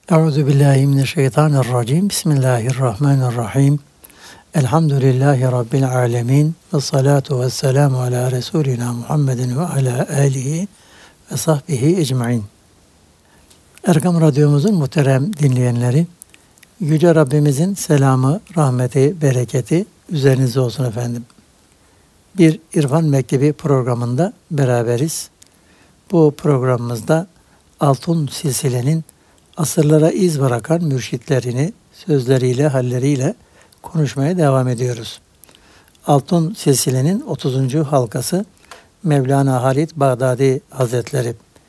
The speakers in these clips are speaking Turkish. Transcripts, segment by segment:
Euzubillahimineşşeytanirracim. Bismillahirrahmanirrahim. Elhamdülillahi Rabbil alemin. Ve salatu ve selamu ala Resulina Muhammedin ve ala alihi ve sahbihi ecmain. Erkam Radyomuzun muhterem dinleyenleri, Yüce Rabbimizin selamı, rahmeti, bereketi üzerinize olsun efendim. Bir İrfan Mektebi programında beraberiz. Bu programımızda Altun Silsile'nin asırlara iz bırakan mürşitlerini sözleriyle, halleriyle konuşmaya devam ediyoruz. Altun Silsile'nin 30. halkası Mevlana Halid Bağdadi Hazretleri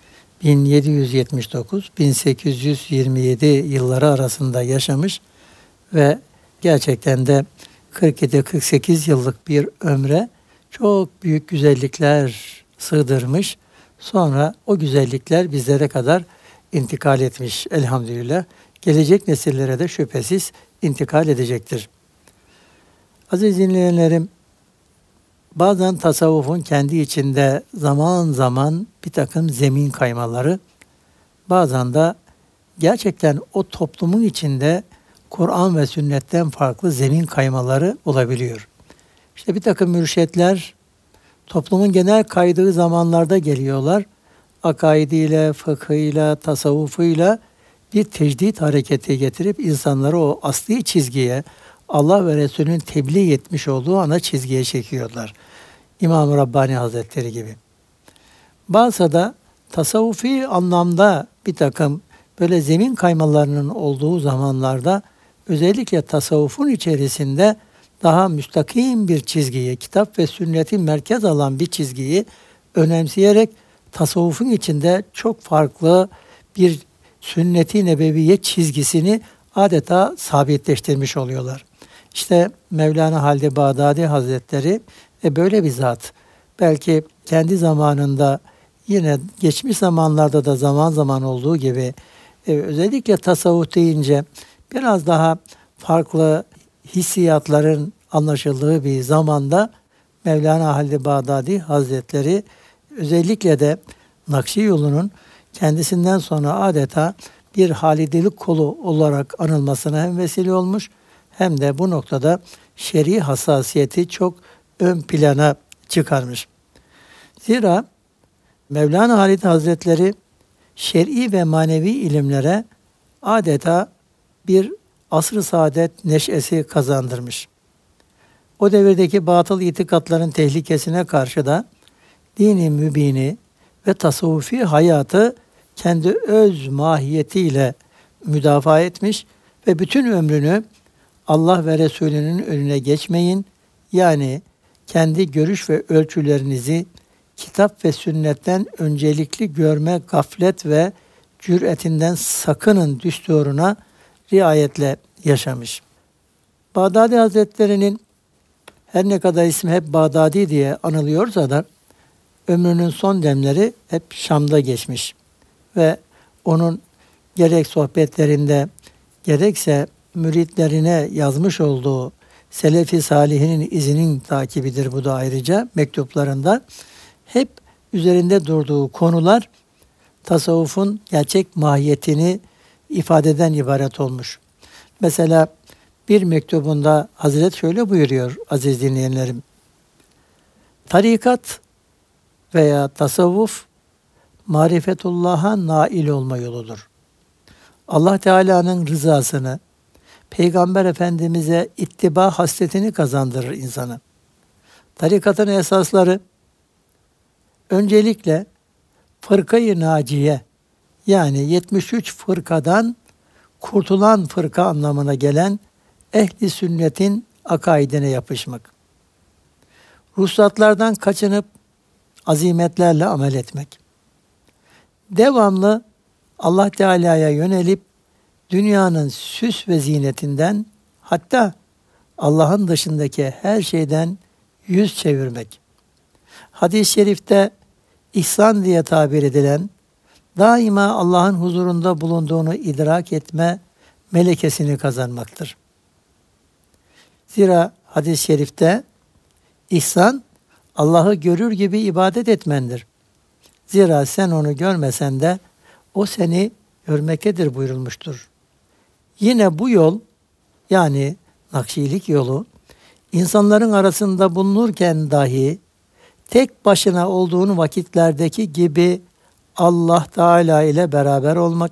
1779-1827 yılları arasında yaşamış ve gerçekten de 47-48 yıllık bir ömre çok büyük güzellikler sığdırmış. Sonra o güzellikler bizlere kadar intikal etmiş elhamdülillah. Gelecek nesillere de şüphesiz intikal edecektir. Aziz dinleyenlerim, bazen tasavvufun kendi içinde zaman zaman bir takım zemin kaymaları, bazen de gerçekten o toplumun içinde Kur'an ve sünnetten farklı zemin kaymaları olabiliyor. İşte bir takım mürşitler toplumun genel kaydığı zamanlarda geliyorlar. Akaidiyle, fıkhıyla, tasavvufuyla bir tecdit hareketi getirip insanları o asli çizgiye, Allah ve Resulünün tebliğ etmiş olduğu ana çizgiye çekiyorlar. İmam-ı Rabbani Hazretleri gibi. Bazı da tasavvufi anlamda bir takım böyle zemin kaymalarının olduğu zamanlarda özellikle tasavvufun içerisinde daha müstakim bir çizgiyi, kitap ve sünneti merkez alan bir çizgiyi önemseyerek tasavvufun içinde çok farklı bir sünnet-i nebeviye çizgisini adeta sabitleştirmiş oluyorlar. İşte Mevlana Halid Bağdadi Hazretleri böyle bir zat. Belki kendi zamanında yine geçmiş zamanlarda da zaman zaman olduğu gibi özellikle tasavvuf deyince biraz daha farklı hissiyatların anlaşıldığı bir zamanda Mevlana Halid Bağdadi Hazretleri özellikle de Nakşi yolunun kendisinden sonra adeta bir halidelik kolu olarak anılmasına hem vesile olmuş hem de bu noktada şer'i hassasiyeti çok ön plana çıkarmış. Zira Mevlana Halid Hazretleri şer'i ve manevi ilimlere adeta bir asr-ı saadet neşesi kazandırmış. O devirdeki batıl itikatların tehlikesine karşı da dini mübini ve tasavvufi hayatı kendi öz mahiyetiyle müdafaa etmiş ve bütün ömrünü Allah ve Resulünün önüne geçmeyin, yani kendi görüş ve ölçülerinizi kitap ve sünnetten öncelikli görme gaflet ve cüretinden sakının düsturuna riayetle yaşamış. Bağdadi Hazretleri'nin her ne kadar ismi hep Bağdadi diye anılıyorsa da ömrünün son demleri hep Şam'da geçmiş ve onun gerek sohbetlerinde gerekse müritlerine yazmış olduğu Selefi Salihinin izinin takibidir bu da ayrıca mektuplarında hep üzerinde durduğu konular tasavvufun gerçek mahiyetini ifadeden ibaret olmuş. Mesela bir mektubunda Hazret şöyle buyuruyor aziz dinleyenlerim. Tarikat veya tasavvuf marifetullah'a nail olma yoludur. Allah Teala'nın rızasını, Peygamber Efendimiz'e ittiba hasletini kazandırır insana. Tarikatın esasları öncelikle fırkayı naciye, yani 73 fırkadan kurtulan fırka anlamına gelen ehli sünnetin akaidine yapışmak. Ruhsatlardan kaçınıp azimetlerle amel etmek. Devamlı Allah Teala'ya yönelip dünyanın süs ve zinetinden, hatta Allah'ın dışındaki her şeyden yüz çevirmek. Hadis-i şerifte ihsan diye tabir edilen, daima Allah'ın huzurunda bulunduğunu idrak etme melekesini kazanmaktır. Zira hadis-i şerifte ihsan, Allah'ı görür gibi ibadet etmendir. Zira sen onu görmesen de o seni görmektedir buyurulmuştur. Yine bu yol, yani Nakşilik yolu, insanların arasında bulunurken dahi tek başına olduğun vakitlerdeki gibi Allah Teala ile beraber olmak,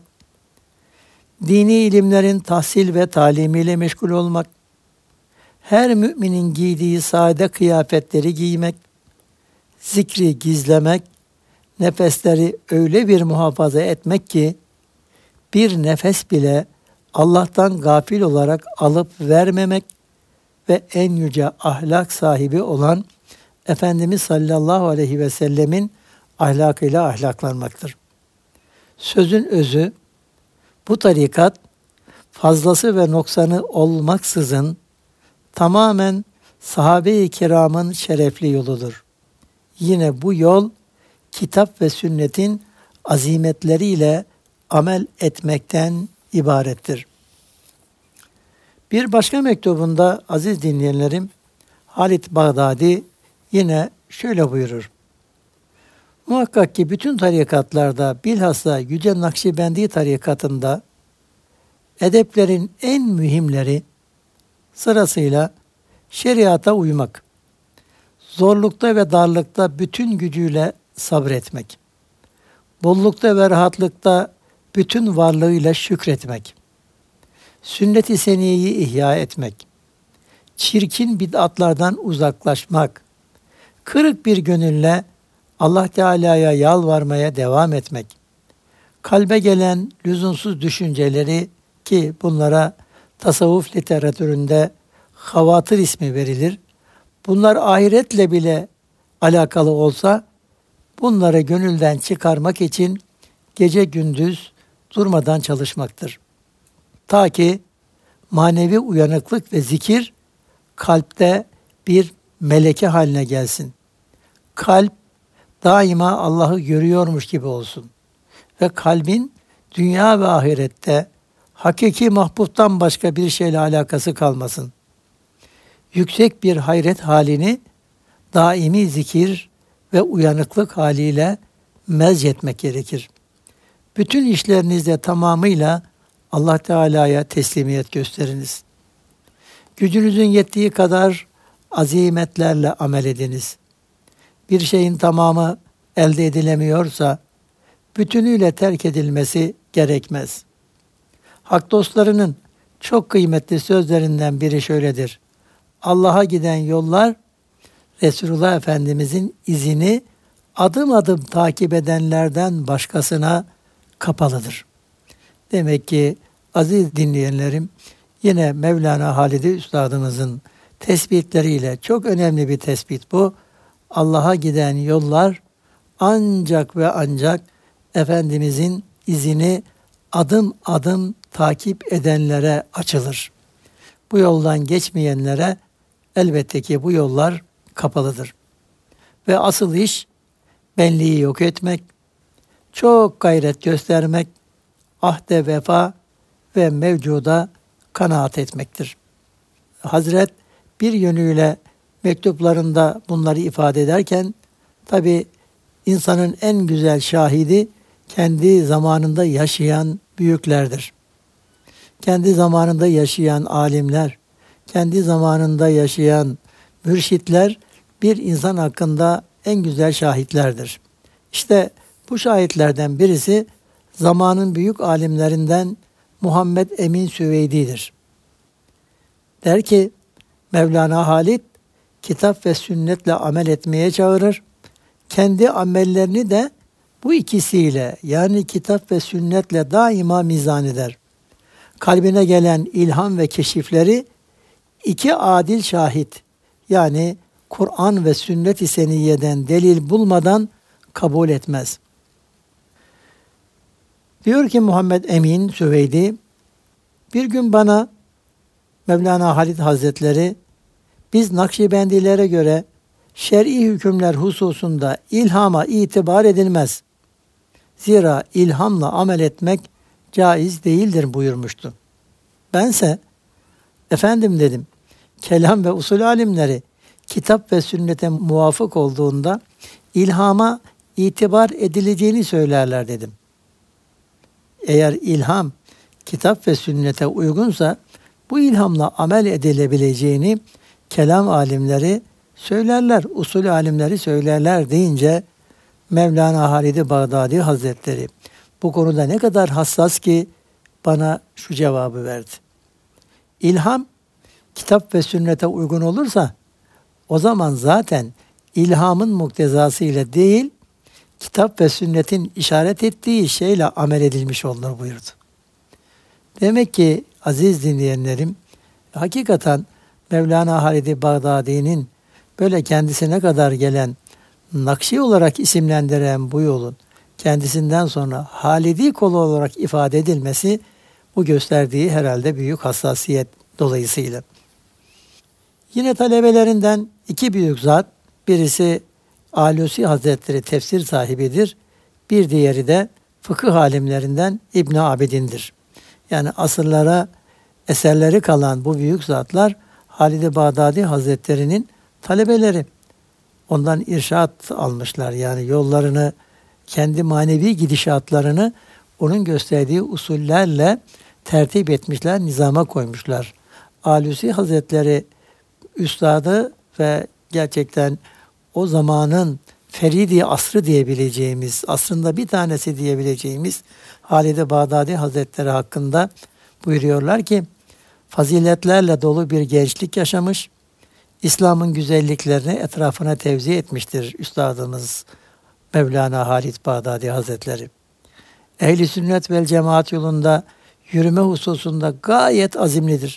dini ilimlerin tahsil ve talimiyle meşgul olmak, her müminin giydiği sade kıyafetleri giymek, zikri gizlemek, nefesleri öyle bir muhafaza etmek ki bir nefes bile Allah'tan gafil olarak alıp vermemek ve en yüce ahlak sahibi olan Efendimiz sallallahu aleyhi ve sellemin ahlakıyla ahlaklanmaktır. Sözün özü, bu tarikat fazlası ve noksanı olmaksızın tamamen sahabe-i kiramın şerefli yoludur. Yine bu yol kitap ve sünnetin azimetleriyle amel etmekten ibarettir. Bir başka mektubunda aziz dinleyenlerim, Halit Bağdadi yine şöyle buyurur. Muhakkak ki bütün tarikatlarda, bilhassa Yüce Nakşibendi tarikatında edeplerin en mühimleri sırasıyla şeriata uymak, zorlukta ve darlıkta bütün gücüyle sabretmek, bollukta ve rahatlıkta bütün varlığıyla şükretmek, sünnet-i seniyeyi ihya etmek, çirkin bid'atlardan uzaklaşmak, kırık bir gönülle Allah Teala'ya yalvarmaya devam etmek, kalbe gelen lüzumsuz düşünceleri, ki bunlara tasavvuf literatüründe havatır ismi verilir, bunlar ahiretle bile alakalı olsa bunları gönülden çıkarmak için gece gündüz durmadan çalışmaktır. Ta ki manevi uyanıklık ve zikir kalpte bir meleke haline gelsin. Kalp daima Allah'ı görüyormuş gibi olsun ve kalbin dünya ve ahirette hakiki mahbubtan başka bir şeyle alakası kalmasın. Yüksek bir hayret halini daimi zikir ve uyanıklık haliyle mezcetmek gerekir. Bütün işlerinizde tamamıyla Allah Teala'ya teslimiyet gösteriniz. Gücünüzün yettiği kadar azimetlerle amel ediniz. Bir şeyin tamamı elde edilemiyorsa bütünüyle terk edilmesi gerekmez. Hak dostlarının çok kıymetli sözlerinden biri şöyledir. Allah'a giden yollar Resulullah Efendimizin izini adım adım takip edenlerden başkasına kapalıdır. Demek ki aziz dinleyenlerim, yine Mevlana Halid-i Üstadımızın tespitleriyle çok önemli bir tespit bu. Allah'a giden yollar ancak ve ancak Efendimizin izini adım adım takip edenlere açılır. Bu yoldan geçmeyenlere elbette ki bu yollar kapalıdır. Ve asıl iş benliği yok etmek, çok gayret göstermek, ahde vefa ve mevcuda kanaat etmektir. Hazret bir yönüyle mektuplarında bunları ifade ederken, tabi insanın en güzel şahidi kendi zamanında yaşayan büyüklerdir. Kendi zamanında yaşayan alimler, kendi zamanında yaşayan mürşitler bir insan hakkında en güzel şahitlerdir. İşte bu şahitlerden birisi zamanın büyük alimlerinden Muhammed Emin Süveydi'dir. Der ki, Mevlana Halid kitap ve sünnetle amel etmeye çağırır. Kendi amellerini de bu ikisiyle, yani kitap ve sünnetle daima mizan eder. Kalbine gelen ilham ve keşifleri iki adil şahit, yani Kur'an ve sünnet-i seniyeden delil bulmadan kabul etmez. Diyor ki Muhammed Emin Süveydi, bir gün bana Mevlana Halid Hazretleri, biz Nakşibendilere göre şer'i hükümler hususunda ilhama itibar edilmez. Zira ilhamla amel etmek caiz değildir buyurmuştu. Bense, efendim dedim, kelam ve usul alimleri kitap ve sünnete muvafık olduğunda ilhama itibar edileceğini söylerler dedim. Eğer ilham kitap ve sünnete uygunsa bu ilhamla amel edilebileceğini kelam alimleri söylerler, usul alimleri söylerler deyince Mevlana Halid-i Bağdadi Hazretleri bu konuda ne kadar hassas ki bana şu cevabı verdi. İlham kitap ve sünnete uygun olursa o zaman zaten ilhamın muktezası ile değil, kitap ve sünnetin işaret ettiği şeyle amel edilmiş olur buyurdu. Demek ki aziz dinleyenlerim, hakikaten Mevlana Halid-i Bağdadi'nin böyle kendisine kadar gelen Nakşi olarak isimlendiren bu yolun kendisinden sonra Halidi kolu olarak ifade edilmesi bu gösterdiği herhalde büyük hassasiyet dolayısıyla. Yine talebelerinden iki büyük zat, birisi Alusi Hazretleri tefsir sahibidir, bir diğeri de fıkıh alimlerinden İbn Abidin'dir. Yani asırlara eserleri kalan bu büyük zatlar Halid-i Bağdadi Hazretleri'nin talebeleri. Ondan irşat almışlar, yani yollarını, kendi manevi gidişatlarını onun gösterdiği usullerle tertip etmişler, nizama koymuşlar. Alusi Hazretleri üstadı ve gerçekten o zamanın feridi asrı diyebileceğimiz, aslında bir tanesi diyebileceğimiz Halid-i Bağdadi Hazretleri hakkında buyuruyorlar ki, faziletlerle dolu bir gençlik yaşamış, İslam'ın güzelliklerini etrafına tevzi etmiştir üstadımız Mevlana Halid Bağdadi Hazretleri. Ehl-i sünnet vel cemaat yolunda yürüme hususunda gayet azimlidir.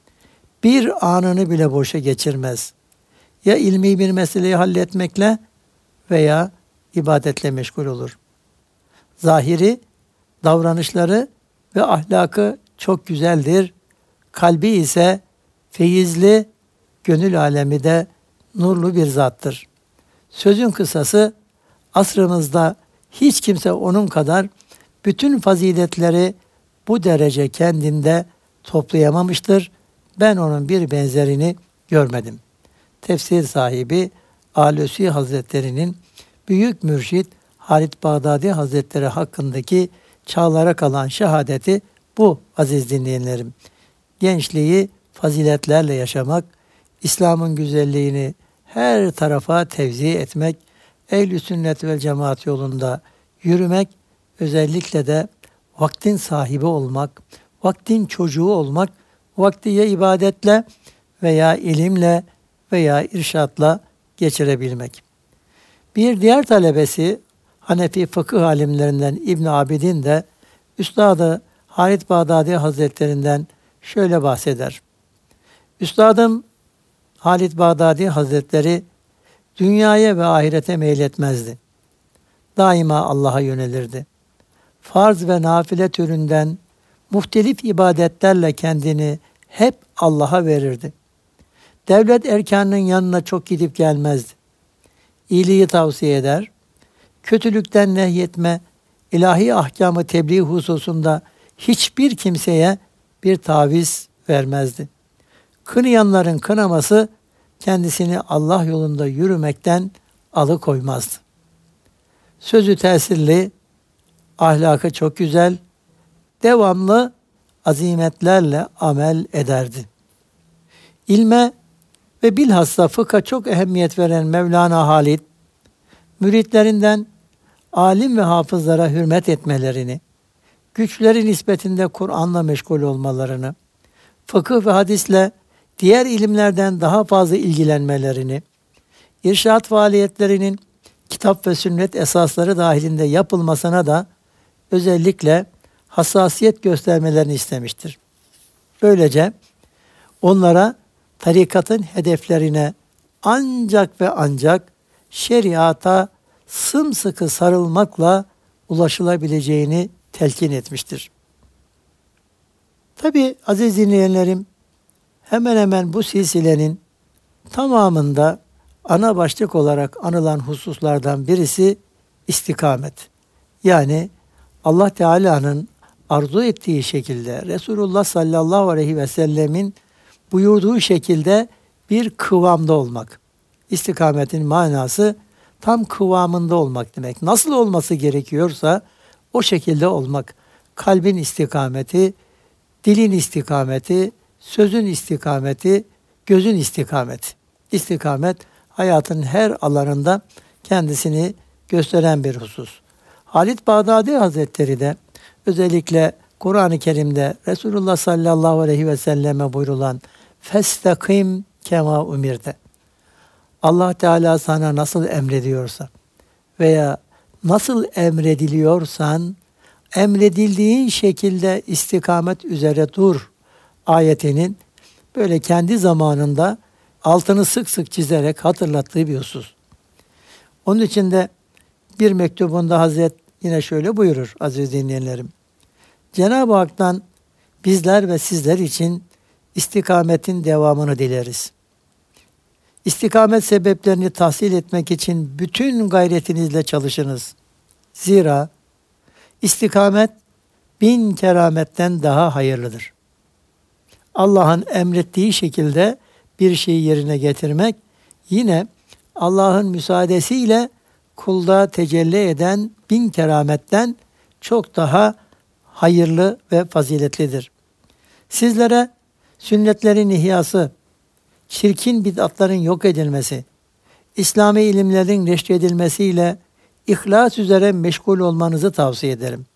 Bir anını bile boşa geçirmez. Ya ilmi bir meseleyi halletmekle veya ibadetle meşgul olur. Zahiri, davranışları ve ahlakı çok güzeldir. Kalbi ise feyizli, gönül alemi de nurlu bir zattır. Sözün kısası, asrımızda hiç kimse onun kadar bütün faziletleri bu derece kendinde toplayamamıştır. Ben onun bir benzerini görmedim. Tefsir sahibi Alusi Hazretleri'nin büyük mürşit Halid Bağdadi Hazretleri hakkındaki çağlara kalan şehadeti bu aziz dinleyenlerim. Gençliği faziletlerle yaşamak, İslam'ın güzelliğini her tarafa tevzi etmek, ehl-i sünnet vel cemaat yolunda yürümek, özellikle de vaktin sahibi olmak, vaktin çocuğu olmak, vakti ya ibadetle veya ilimle veya irşatla geçirebilmek. Bir diğer talebesi Hanefi fıkıh alimlerinden İbn Abidin de Üstadı Halid Bağdadi Hazretlerinden şöyle bahseder. Üstadım Halid Bağdadi Hazretleri dünyaya ve ahirete meyletmezdi. Daima Allah'a yönelirdi. Farz ve nafile türünden muhtelif ibadetlerle kendini hep Allah'a verirdi. Devlet erkanının yanına çok gidip gelmezdi. İyiliği tavsiye eder, kötülükten nehyetme, ilahi ahkamı tebliğ hususunda hiçbir kimseye bir taviz vermezdi. Kınayanların kınaması kendisini Allah yolunda yürümekten alıkoymazdı. Sözü tesirli, ahlakı çok güzel, devamlı azimetlerle amel ederdi. İlme ve bilhassa fıkha çok ehemmiyet veren Mevlana Halid, müritlerinden alim ve hafızlara hürmet etmelerini, güçleri nispetinde Kur'an'la meşgul olmalarını, fıkıh ve hadisle diğer ilimlerden daha fazla ilgilenmelerini, irşat faaliyetlerinin kitap ve sünnet esasları dahilinde yapılmasına da özellikle hassasiyet göstermelerini istemiştir. Böylece onlara tarikatın hedeflerine ancak ve ancak şeriata sımsıkı sarılmakla ulaşılabileceğini telkin etmiştir. Tabi aziz dinleyenlerim, hemen hemen bu silsilenin tamamında ana başlık olarak anılan hususlardan birisi istikamet. Yani Allah Teala'nın arzu ettiği şekilde, Resulullah sallallahu aleyhi ve sellemin buyurduğu şekilde bir kıvamda olmak. İstikametin manası tam kıvamında olmak demek. Nasıl olması gerekiyorsa o şekilde olmak. kalbin istikameti, dilin istikameti, sözün istikameti, gözün istikameti. İstikamet hayatın her alanında kendisini gösteren bir husus. Halit Bağdadi Hazretleri de özellikle Kur'an-ı Kerim'de Resulullah sallallahu aleyhi ve selleme buyurulan "Festakim kema umirde." Allah Teala sana nasıl emrediyorsa veya nasıl emrediliyorsan emredildiğin şekilde istikamet üzere dur ayetinin böyle kendi zamanında altını sık sık çizerek hatırlattığı bir husus. Onun için de bir mektubunda Hazret yine şöyle buyurur aziz dinleyenlerim. Cenab-ı Hak'tan bizler ve sizler için istikametin devamını dileriz. İstikamet sebeplerini tahsil etmek için bütün gayretinizle çalışınız. Zira istikamet 1000 kerametten daha hayırlıdır. Allah'ın emrettiği şekilde bir şeyi yerine getirmek yine Allah'ın müsaadesiyle kulda tecelli eden 1000 kerametten çok daha hayırlı ve faziletlidir. Sizlere sünnetlerin ihyası, çirkin bid'atların yok edilmesi, İslami ilimlerin neşredilmesiyle ihlas üzere meşgul olmanızı tavsiye ederim.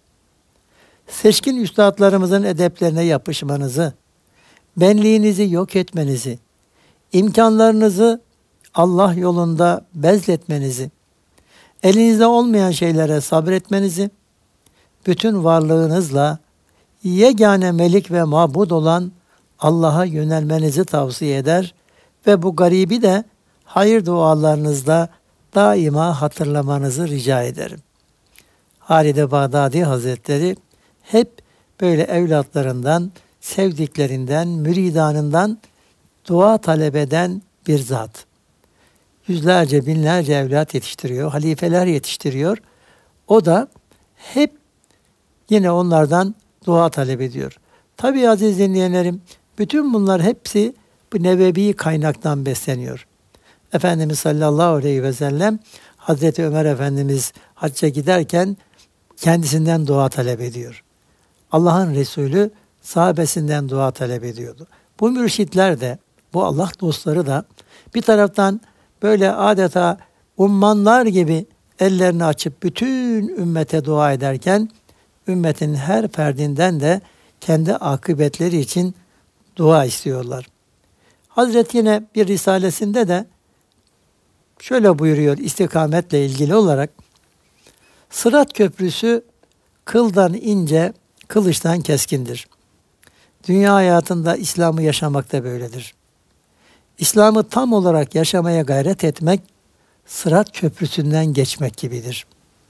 Seçkin üstadlarımızın edeplerine yapışmanızı, benliğinizi yok etmenizi, imkanlarınızı Allah yolunda bezletmenizi, elinizde olmayan şeylere sabretmenizi, bütün varlığınızla yegane melik ve mabud olan Allah'a yönelmenizi tavsiye eder ve bu garibi de hayır dualarınızda daima hatırlamanızı rica ederim. Halid-i Bağdadi Hazretleri hep böyle evlatlarından, sevdiklerinden, müridanından dua talep eden bir zat. Yüzlerce, binlerce evlat yetiştiriyor, halifeler yetiştiriyor. O da hep yine onlardan dua talep ediyor. Tabii aziz dinleyenlerim, bütün bunlar hepsi bu nebevi kaynaktan besleniyor. Efendimiz sallallahu aleyhi ve sellem Hazreti Ömer Efendimiz hacca giderken kendisinden dua talep ediyor. Allah'ın Resulü sahabesinden dua talep ediyordu. Bu mürşitler de, bu Allah dostları da bir taraftan böyle adeta ummanlar gibi ellerini açıp bütün ümmete dua ederken ümmetin her ferdinden de kendi akıbetleri için dua istiyorlar. Hazreti yine bir risalesinde de şöyle buyuruyor istikametle ilgili olarak: Sırat köprüsü kıldan ince, kılıçtan keskindir. Dünya hayatında İslam'ı yaşamak da böyledir. İslam'ı tam olarak yaşamaya gayret etmek, sırat köprüsünden geçmek gibidir.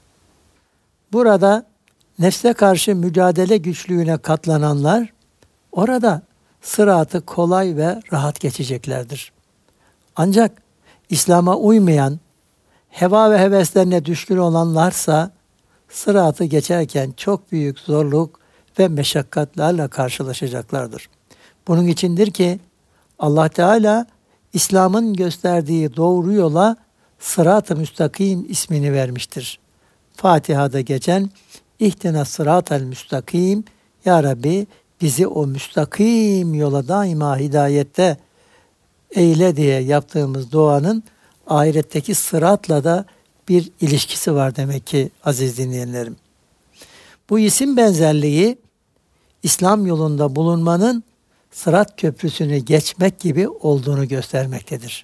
Burada nefse karşı mücadele güçlüğüne katlananlar, orada sıratı kolay ve rahat geçeceklerdir. Ancak İslam'a uymayan, heva ve heveslerine düşkün olanlarsa, sıratı geçerken çok büyük zorluk ve meşakkatlerle karşılaşacaklardır. Bunun içindir ki Allah Teala İslam'ın gösterdiği doğru yola Sırat-ı Müstakim ismini vermiştir. Fatiha'da geçen İhtina sıratel müstakim, Ya Rabbi bizi o müstakim yola daima hidayette eyle diye yaptığımız duanın ahiretteki sıratla da bir ilişkisi var demek ki aziz dinleyenlerim. Bu isim benzerliği İslam yolunda bulunmanın Sırat köprüsünü geçmek gibi olduğunu göstermektedir.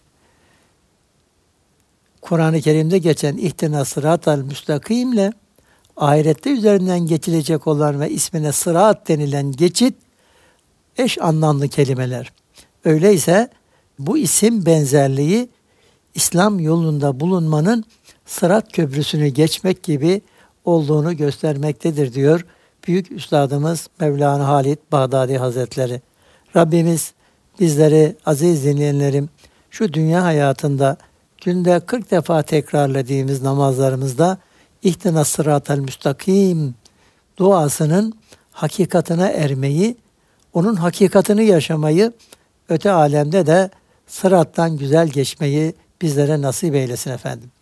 Kur'an-ı Kerim'de geçen İhtina sıratal müstakimle ahirette üzerinden geçilecek olan ve ismine sırat denilen geçit eş anlamlı kelimeler. Öyleyse bu isim benzerliği İslam yolunda bulunmanın Sırat köprüsünü geçmek gibi olduğunu göstermektedir diyor büyük üstadımız Mevlana Halid Bağdadi Hazretleri. Rabbimiz bizleri aziz dinleyenlerim şu dünya hayatında günde 40 defa tekrarladığımız namazlarımızda İhtina sıratel müstakim duasının hakikatine ermeyi, onun hakikatini yaşamayı, öte alemde de sırattan güzel geçmeyi bizlere nasip eylesin efendim.